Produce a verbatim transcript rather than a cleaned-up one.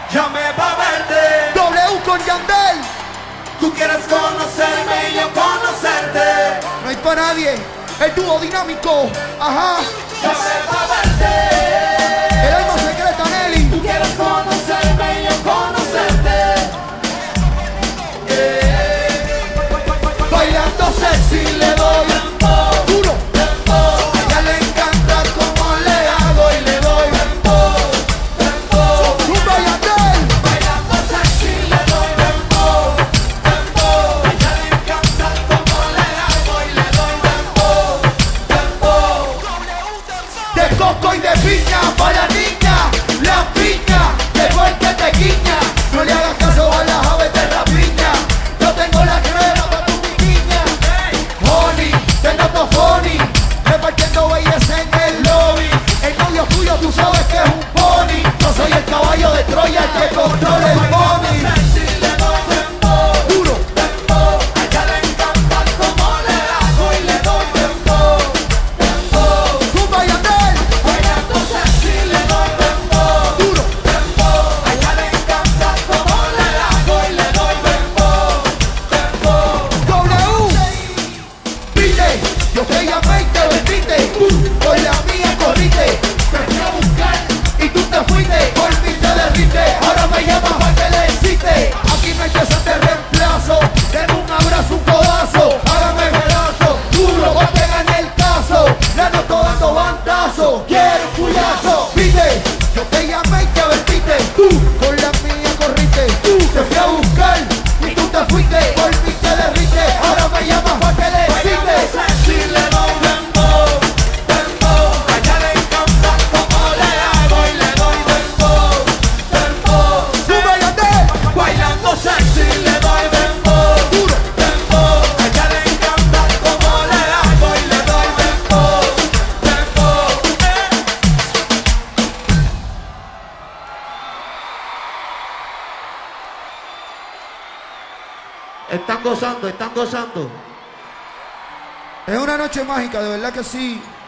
Llamé pa' verte. W con Yandel. Tú quieres conocerme y yo conocerte. No hay para nadie. El dúo dinámico. Ajá. Llamé pa' verte. El alma secreta, Nelly. Tú quieres conocerme y yo conocerte. Yeah. Bailando sexy le doy dembow, Duro. dembow. A ella le encanta como le hago y le doy dembow, dembow. Rumba Yandel. Bailando sexy le doy dembow, dembow. A ella le encanta como le hago y le doy dembow, dembow. De coco y de piña para la niña. La piña. Llegó el que te guiña. No le hagas caso a las aves de rapiña. Yo tengo la crema para tu niña. Honey, te noto funny. Repartiendo belleza en el lobby. El novio tuyo tú sabes que es un pony. Yo soy el caballo de Troya, el que controla el pony. Sexy le doy dembow, Duro. dembow. A ella le encanta como le hago y le doy dembow, dembow. Rumba Yandel. Bailando sexy le doy dembow, Duro. dembow. A ella le encanta como le hago y le doy dembow, dembow. W. Viste, yo te llamé y te vendiste. Con la mía corriste. Te fui a buscar y tú te fuiste. Por mí te derrite. Ahora me llamas para que le hiciste. Aquí no hay que hacerte reemplazo. Den un abrazo, un codazo. Hágame pedazo. Duro, porque en el caso. Le noto dando bandazo. Quiero un cuyazo. Viste, yo te llamé y te vendiste. Tú con la mía corriste. Tú te fui a buscar y tú te fuiste. Por mí te derrite. Ahora me llamas para que le Bailando hiciste. sexy le doy dembow, dembow. A ella le encanta como le hago y le doy dembow, dembow. Rumba Yandel. Bailando sexy le doy dembow, Duro. dembow. A ella le encanta como le hago y le doy dembow, dembow. Están gozando, están gozando. Es una noche mágica, de verdad que sí.